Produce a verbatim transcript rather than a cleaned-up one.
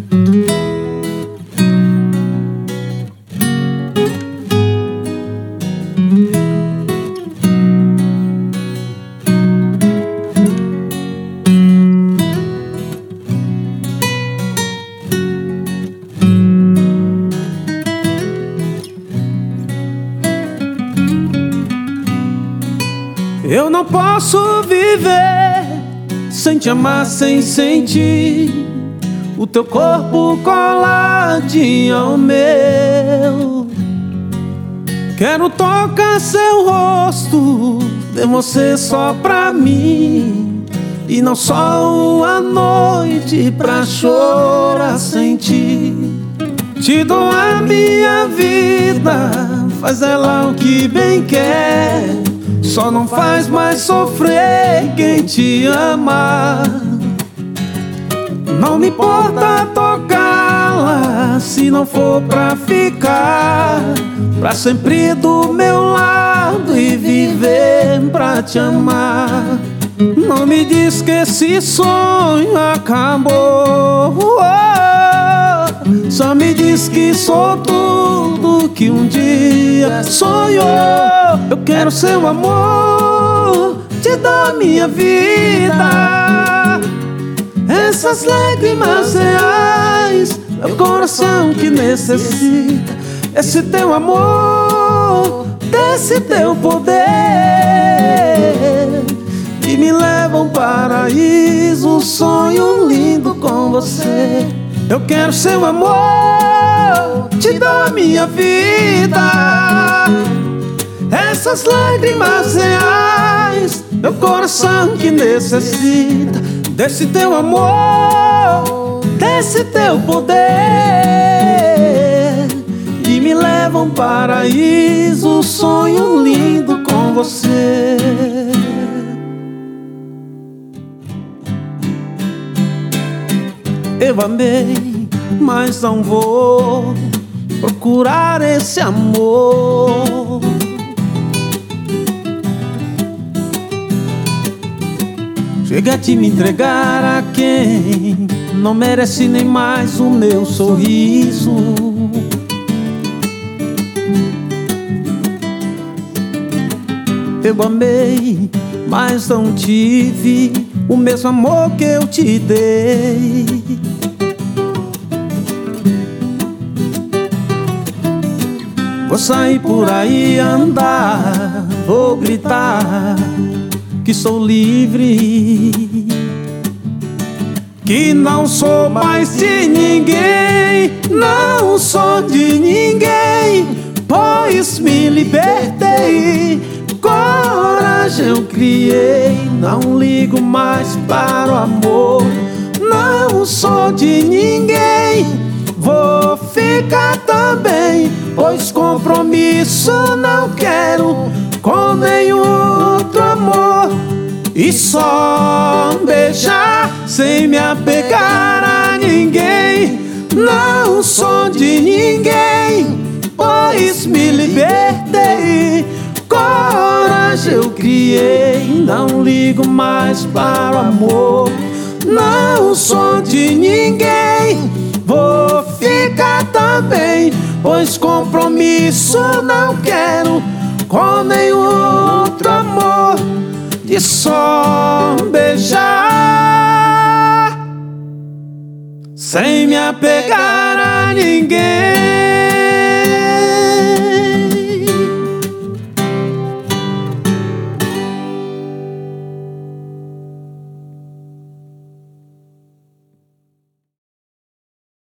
Eu não posso viver sem te amar, sem sentir o teu corpo coladinho ao meu. Quero tocar seu rosto, ter você só pra mim, e não só uma noite pra chorar sem ti. Te dou a minha vida, faz ela o que bem quer, só não faz mais sofrer quem te ama. Não me importa tocá-la, se não for pra ficar pra sempre do meu lado e viver pra te amar. Não me diz que esse sonho acabou, só me diz que sou tudo que um dia sonhou. Eu quero seu amor, te dou minha vida, essas lágrimas reais, meu coração que necessita esse teu amor, desse teu poder, que me leva a um paraíso, um sonho lindo com você. Eu quero seu amor, te dou a minha vida, essas lágrimas reais, meu coração que necessita desse teu amor, desse teu poder, que me leva a um paraíso, um sonho lindo com você. Eu amei, mas não vou procurar esse amor. Chega de me entregar a quem não merece nem mais o meu sorriso. Eu amei, mas não tive o mesmo amor que eu te dei. Vou sair por aí andar, vou gritar que sou livre, que não sou mais de ninguém, não sou de ninguém, pois me libertei, coragem eu criei, não ligo mais para o amor, não sou de ninguém, vou ficar também, pois compromisso não quero com nenhum outro amor, e só beijar sem me apegar a ninguém, não sou de ninguém, pois me libertei, coragem eu criei, não ligo mais para o amor, não sou de ninguém, vou ficar também, pois compromisso não quero com nenhum outro amor, de só beijar sem me apegar a ninguém.